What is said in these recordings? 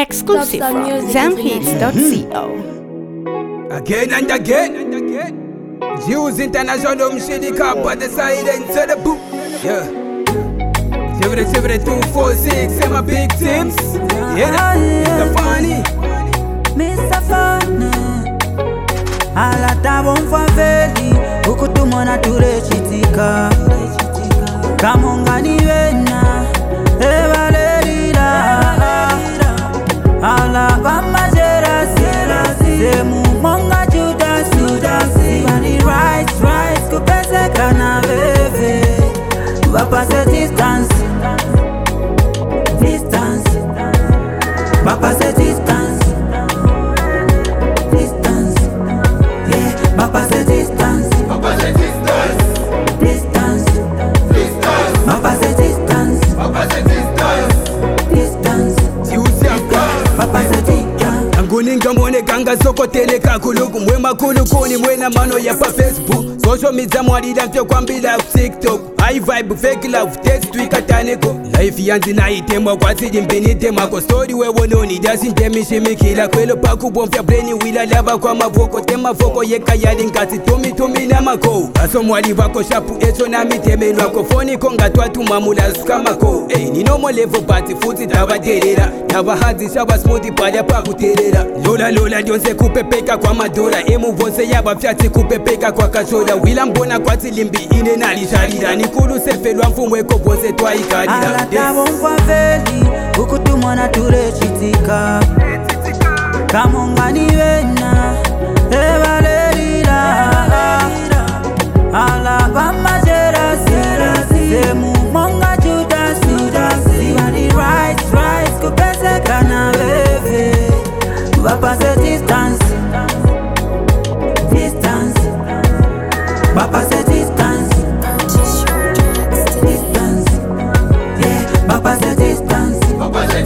Exclusive from zamhits.co. Again and again. Jews International Mshidi Kappa, the silence of the book. Yeah. 246, say my big teams. Yeah, Mr. Funny. Mr. Funny. Ala tabon faveli, ukutumona turechitika. Kamongani wena, evalerira. Ala bama jerasi, semu monga judasi. Bani right, kupese kana veve. Bapase distance. Bapase distance. Yeah, bapase distance. Bapase distance. Bapase distance. Bapase distance. Anguninga mwone kanga soko tele kakuluku mwe makulu kuni mwena mano ya pa Facebook. Social media mwalida mpyo kwa mbila TikTok. High vibe fake love text wikataneko. Life yanzi na itemwa kwa sidi mpinite mako story wewo noni dasi ntemishimikila kwelo paku bomfya brain wila lava kwa mavoko tema foko yeka yali nkati tumi na mako. Aso mwali wako shapu echo na miteme nwako foni konga tuatu mamula suka mako. Hey, ninomo level party futi tawa terera. Tawa hazi shawa smoothie pala paku terera. Lola dionse kupepeka kwa madora. Emu vonse yaba fyati kupepeka kwa kashoda. Wila mbona kwa tilimbi ine nalisharira. Nikulu sefelwa mfumweko vonse twa ikarira. Ala tabon faveli, ukutumona turechitika. Kamongani wena, evalerira. Ala bama jerasi, semu monga judasi. Bani right, kupese kana veve. Bapase distance. Bapase distance. Yeah, bapase distance. Bapase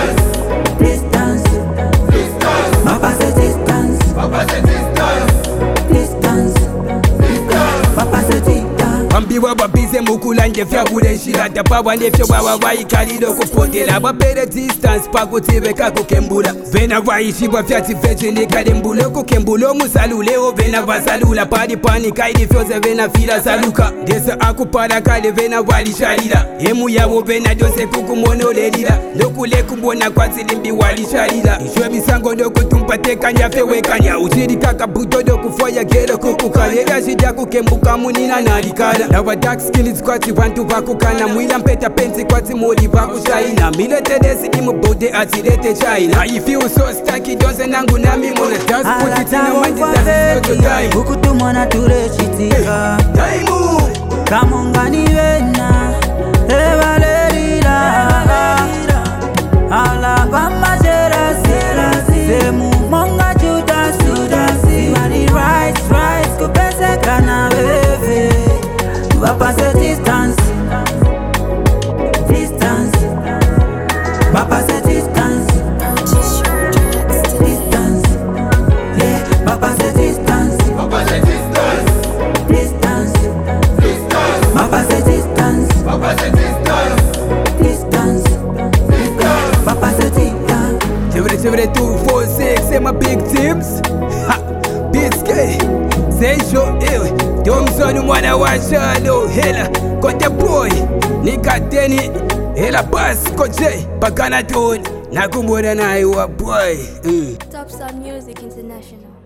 distance. Ambiwa babize mukula nje fyabule nshirata pawa nefyo wawa wayikalilo kupotela bapere distance pakutibeka kukembula vena wayishibwa fyati fechinikale mbule kukembula omusaluleo vena vasalula pali panikaili fyoze vena fila saluka ndesa akupala kale vena walishalila emu yawo vena dyose kukumonolelila nokule kumbona kwasilimbi walishalila ishwe misango nokutumpatekanya fewekanya ushirikaka buto dokufoya gelo kukukalela shidya kukembuka munina nalikala nawa dark skills kwati vantu vakukana mwila mpeta pensi kwati moli vakushaina miletedesi imubode atirete China I feel so stucky donse nangu nami mona dance put it in a mind that's the time ukutumona turechitika Daimu Kamongani wena evalerira Ala bama jerasi semu monga judasi Bani right kupese kana veve Bapase distance. Bapase distance. Yeah, bapase distance. Bapase distance. Bapase distance. 246, say my big teams. Ha, Biscay, say show ewe. Thompson mwana wa shalo hela kote boy nikateni hela bas koje pakana toni nakumbona naye wa boy Top Sound Music International.